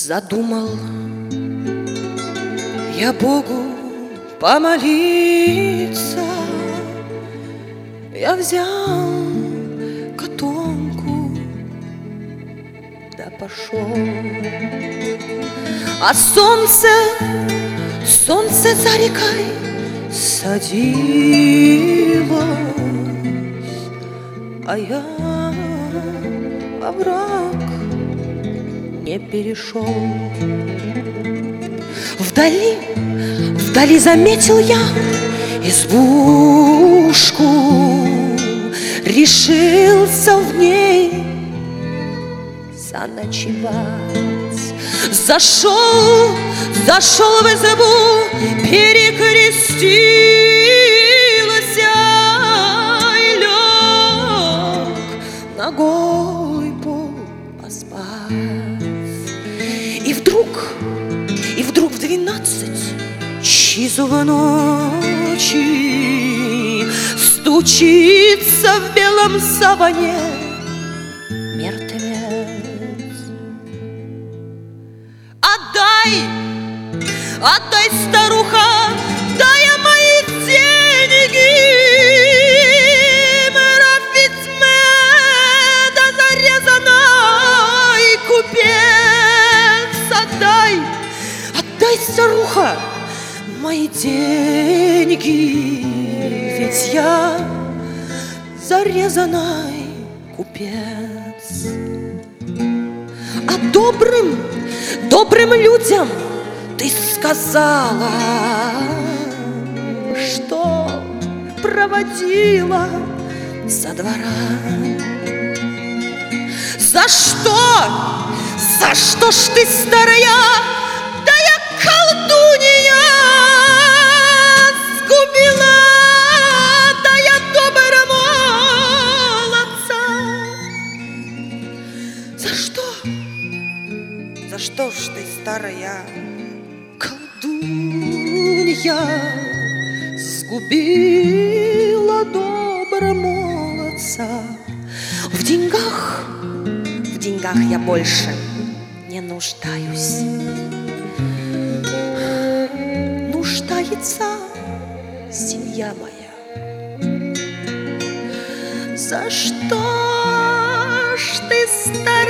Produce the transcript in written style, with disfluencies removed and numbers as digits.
Задумал я Богу помолиться. Я взял котомку, да пошел. А солнце за рекой садилось, а я овраг не перешел. Вдали заметил я избушку, решился в ней заночевать. Зашел в избу, перекрестилась и лег ногой поспать. И вдруг в 12 часов ночи стучится в белом саване мертвец. Отдай, старуха, дай мои деньги, да зарезанный купец. Отдай, старуха, мои деньги, ведь я зарезанный купец. А добрым людям ты сказала, что проводила со двора. За что ж ты, старая, да я колдунья, сгубила, да я доброго молодца. За что ж ты, старая колдунья, сгубила доброго молодца? В деньгах я больше не нуждаюсь. Нуждается семья моя. За что ж ты, старая,